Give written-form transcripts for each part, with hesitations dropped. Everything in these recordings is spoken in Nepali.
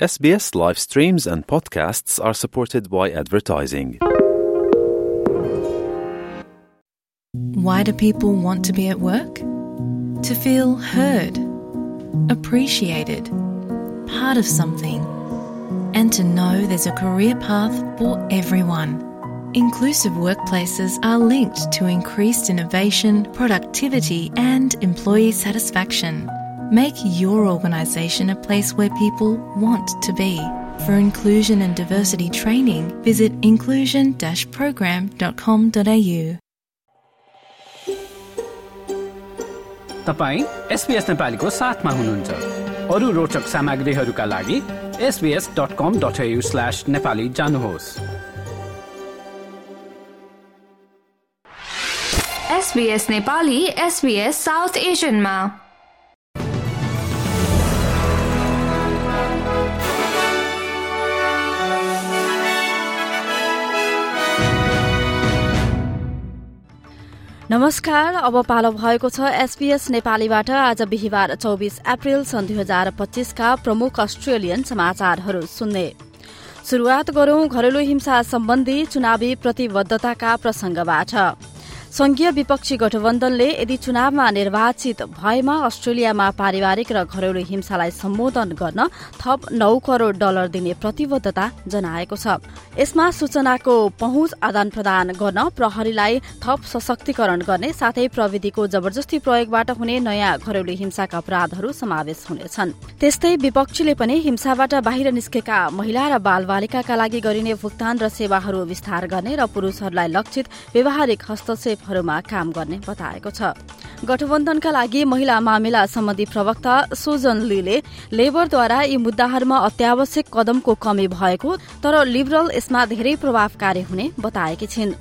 SBS live streams and podcasts are supported by advertising. Why do people want to be at work? To feel heard, appreciated, part of something, and to know there's a career path for everyone. Inclusive workplaces are linked to increased innovation, productivity, and employee satisfaction. Make your organisation a place where people want to be. For inclusion and diversity training, visit inclusion-program.com.au. तपाई SBS नेपालीको साथमा हुनुहुन्छ। अरु रोचक सामग्रीहरूका लागि sbs.com.au/nepali जानुहोस्। SBS नेपाली SBS साउथ एशियनमा। नमस्कार, अब पालो भएको छ SBS नेपालीबाट आज बिहीबार 24 अप्रिल सन् 2025 का प्रमुख अस्ट्रेलियन समाचारहरू सुन्ने। शुरूआत गरौं घरेलु हिंसा सम्बन्धी चुनावी प्रतिबद्धताका प्रसंगबाट। संघीय विपक्षी गठबन्धनले यदि चुनावमा निर्वाचित भएमा अस्ट्रेलियामा पारिवारिक र घरेलु हिंसालाई सम्बोधन गर्न थप $9 करोड़ दिने प्रतिबद्धता जनाएको छ। यसमा सूचनाको पहुँच आदान प्रदान गर्न, प्रहरीलाई थप सशक्तिकरण गर्ने साथै प्रविधिको जबरजस्ती प्रयोगबाट हुने नयाँ घरेलु हिंसाका अपराधहरू समावेश हुनेछन्। त्यस्तै विपक्षीले पनि हिंसाबाट बाहिर निस्केका महिला र बालबालिकाका लागि गरिने भुक्तान र सेवाहरू विस्तार गर्ने र पुरूषहरूलाई लक्षित व्यावहारिक हस्तक्षेप काम गर्ने बताएको छ। गठबन्धनका लागि महिला मामिला सम्बन्धी प्रवक्ता सुजन लीले लेबरद्वारा यी मुद्दाहरूमा अत्यावश्यक कदमको कमी भएको तर लिबरल यसमा धेरै प्रभावकारी हुने बताएकी छिन्।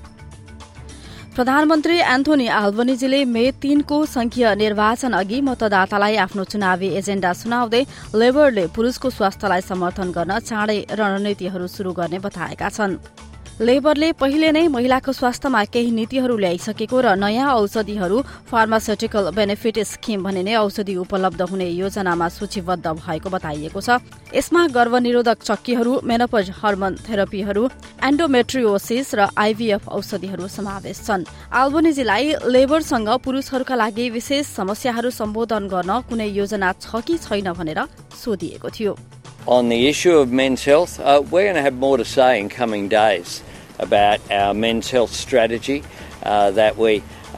प्रधानमन्त्री एन्थोनी अल्बनीजीले मे 3 को संघीय निर्वाचन अघि मतदातालाई आफ्नो चुनावी एजेण्डा सुनाउँदै लेबरले पुरूषको स्वास्थ्यलाई समर्थन गर्न चाँडै रणनीतिहरू शुरू गर्ने बताएका छन्। लेबरले पहिले नै महिलाको स्वास्थ्यमा केही नीतिहरू ल्याइसकेको र नयाँ औषधिहरू फार्मास्युटिकल बेनिफिट स्किम भनिने औषधि उपलब्ध हुने योजनामा सूचीबद्ध भएको बताइएको छ। यसमा गर्भनिरोधक चक्कीहरू, मेनोपोज हर्मोन थेरापीहरू, एन्डोमेट्रियोसिस र आईभीएफ औषधिहरू समावेश छन्। अल्बनीजीलाई लेबरसँग पुरूषहरूका लागि विशेष समस्याहरू सम्बोधन गर्न कुनै योजना छ कि छैन भनेर सोधिएको थियो। On the issue of men's health, we're going to have more to say in coming days about our men's health strategy that we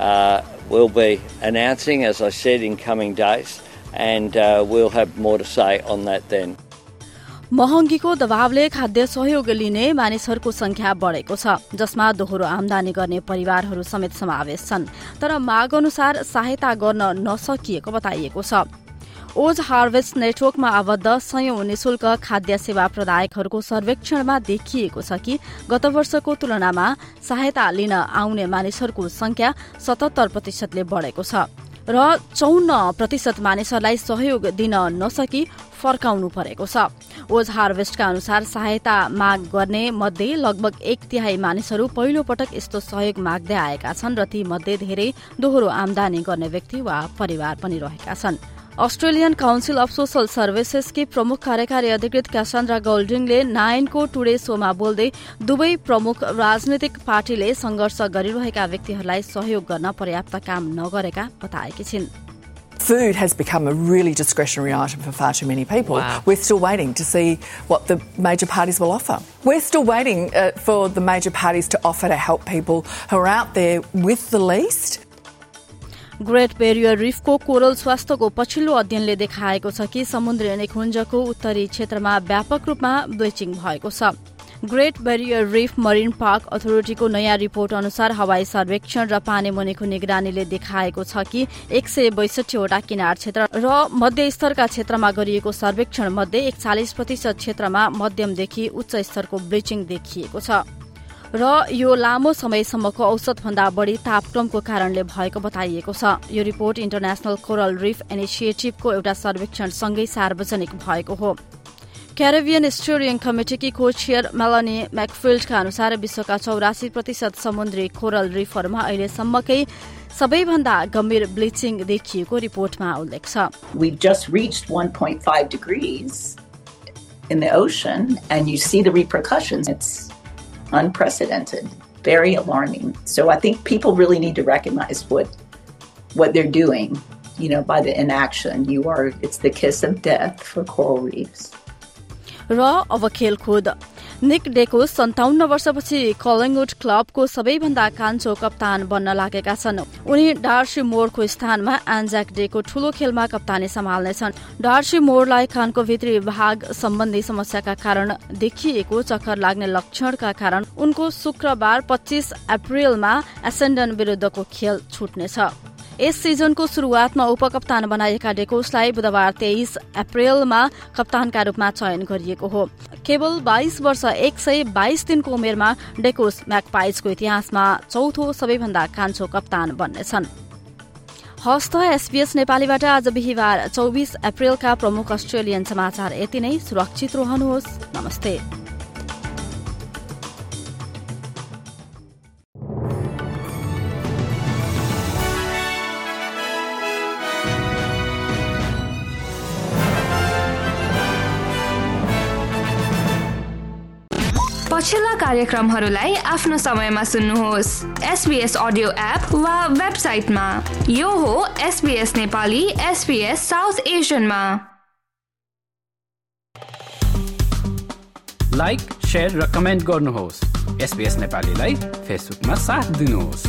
will be announcing, as I said, in coming days, and we'll have more to say on that then. महँगीको दबावले खाद्य सहयोग लिने मानिसहरूको संख्या बढेको छ, जसमा दोहोरो आमदानी गर्ने परिवारहरू समेत समावेश छन्। तर माग अनुसार सहायता गर्न नसकिएको बताइएको छ। ओज हार्वेस्ट नेटवर्कमा आबद्ध सयौं निशुल्क खाद्य सेवा प्रदायकहरूको सर्वेक्षणमा देखिएको छ कि गत वर्षको तुलनामा सहायता लिन आउने मानिसहरूको संख्या 77% बढेको छ र 54% मानिसहरूलाई सहयोग दिन नसकी फर्काउनु परेको छ। ओज हार्वेस्टका अनुसार सहायता माग गर्ने मध्ये लगभग 1/3 मानिसहरू पहिलो पटक यस्तो सहयोग माग्दै आएका छन् र ती मध्ये धेरै दोहोरो आमदानी गर्ने व्यक्ति वा परिवार पनि रहेका छन्। अस्ट्रेलियन काउन्सिल अफ सोशल सर्भिसेसकी प्रमुख कार्यकारी अधिकृत क्यासान्द्रा गोल्डिङले 9 को टुडे शोमा बोल्दै दुवै प्रमुख राजनीतिक पार्टीले संघर्ष गरिरहेका व्यक्तिहरूलाई सहयोग गर्न पर्याप्त काम नगरेका बताएकी छिन्। Food has become a really discretionary item for far too many people. Wow. We're still waiting to see what the major parties will offer. We're still waiting for the major parties to offer to help people who are out there with the least. Great barrier रिफको कोरल स्वास्थ्यको पछिल्लो अध्ययनले देखाएको छ कि समुद्री निकुञ्जको उत्तरी क्षेत्रमा व्यापक रूपमा ब्लिचिङ भएको छ। Great barrier reef marine park अथोरिटीको नयाँ रिपोर्ट अनुसार हवाई सर्वेक्षण र पानी मुनिको निगरानीले देखाएको छ कि 162 वटा किनार क्षेत्र र मध्य स्तरका क्षेत्रमा गरिएको सर्वेक्षण मध्ये 41% क्षेत्रमा मध्यमदेखि उच्च स्तरको ब्लिचिङ देखिएको छ र यो लामो समयसम्मको औसतभन्दा बढी तापक्रमको कारणले भएको बताइएको छ। यो रिपोर्ट इन्टरनेशनल कोरल रिफ इनिसिएटिभको एउटा सर्वेक्षणसँगै सार्वजनिक भएको हो। क्यारेबियन स्टियरिङ कमिटीकी को चेयर मेलानी मैकफिल्डका अनुसार विश्वका 84% समुद्री कोरल रिफहरूमा अहिलेसम्मकै सबैभन्दा गम्भीर ब्लिचिङ देखिएको रिपोर्टमा उल्लेख छ। We've just reached 1.5 degrees in the ocean and you see the repercussions, it's unprecedented, very alarming. So I think people really need to recognize what they're doing, by the inaction. It's the kiss of death for coral reefs. र अब खेलकुद निक डेकोस 57 वर्षपछि कलिङवुड क्लबको सबैभन्दा कान्छो कप्तान बन्न लागेका छन्। उनी डार्सी मोरको स्थानमा एन्जाक डेको ठूलो खेलमा कप्तानी सम्हाल्नेछन्। डार्सी मोरलाई कानको भित्री भाग सम्बन्धी समस्याका कारण देखिएको चक्कर लाग्ने लक्षणका कारण उनको शुक्रबार 25 अप्रिलमा एसेन्डन विरुद्धको खेल छुट्नेछ। यस सिजनको शुरूआतमा उपकप्तान बनाएका डेकोसलाई बुधबार 23 अप्रिलमा कप्तानका रूपमा चयन गरिएको हो। केवल 22 वर्ष 122 दिनको उमेरमा डेकोस म्याकपाइजको इतिहासमा चौथो सबैभन्दा कान्छो कप्तान बन्नेछन्। हस्त SBS नेपालीबाट आज बिहिबार 24 अप्रिलका प्रमुख अस्ट्रेलियन समाचार यति नै। सुरक्षित रहनुहोस्। नमस्ते। पछिल्ला कार्यक्रमहरूलाई आफ्नो समयमा सुन्नुहोस् SBS अडियो एप वा वेबसाइटमा। यो हो SBS नेपाली SBS साउथ एसियनमा। लाइक, शेयर र कमेन्ट गर्नुहोस्। SBS नेपालीलाई फेसबुकमा साथ दिनुहोस्।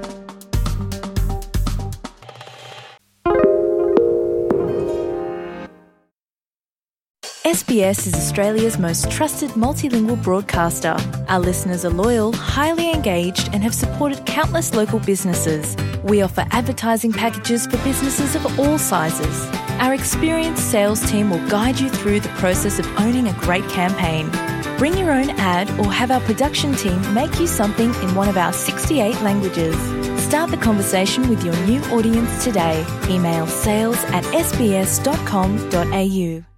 SBS is Australia's most trusted multilingual broadcaster. Our listeners are loyal, highly engaged, and have supported countless local businesses. We offer advertising packages for businesses of all sizes. Our experienced sales team will guide you through the process of owning a great campaign. Bring your own ad or have our production team make you something in one of our 68 languages. Start the conversation with your new audience today. Email sales@sbs.com.au.